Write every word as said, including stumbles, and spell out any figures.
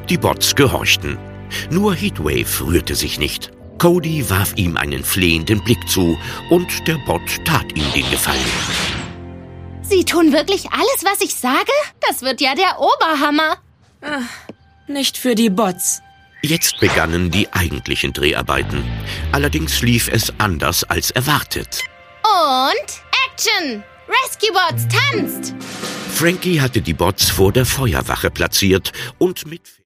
Die Bots gehorchten. Nur Heatwave rührte sich nicht. Cody warf ihm einen flehenden Blick zu und der Bot tat ihm den Gefallen. Sie tun wirklich alles, was ich sage? Das wird ja der Oberhammer. Ach, nicht für die Bots. Jetzt begannen die eigentlichen Dreharbeiten. Allerdings lief es anders als erwartet. Und Action! Rescue Bots tanzt! Frankie hatte die Bots vor der Feuerwache platziert und mit